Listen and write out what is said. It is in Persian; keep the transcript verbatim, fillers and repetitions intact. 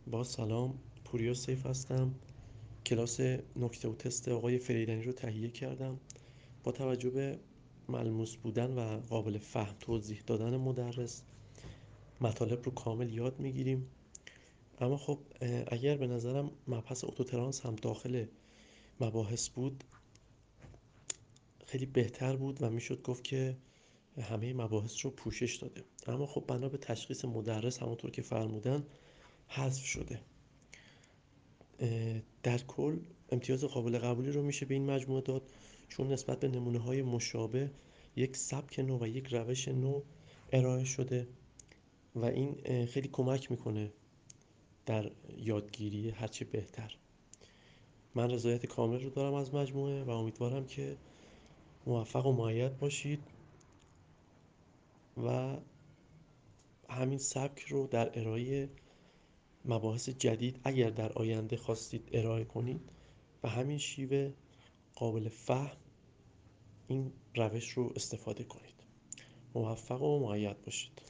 با سلام، پوریا سیف هستم. کلاس نکته و تست آقای فریدنی رو تهیه کردم. با توجه به ملموس بودن و قابل فهم توضیح دادن مدرس مطالب رو کامل یاد میگیریم. اما خب اگر به نظرم مبحث اتوترانس هم داخل مباحث بود خیلی بهتر بود و میشد گفت که همه مباحث رو پوشش داده. اما خب بنا به تشخیص مدرس همونطور که فرمودن حذف شده. در کل امتیاز قابل قبولی رو میشه به این مجموعه داد، چون نسبت به نمونه های مشابه یک سبک نو و یک روش نو ارائه شده و این خیلی کمک میکنه در یادگیری هرچه بهتر. من رضایت کامل رو دارم از مجموعه و امیدوارم که موفق و مؤید باشید و همین سبک رو در ارائه مباحث جدید اگر در آینده خواستید ارائه کنید و همین شیوه قابل فهم این روش رو استفاده کنید. موفق و مؤید باشید.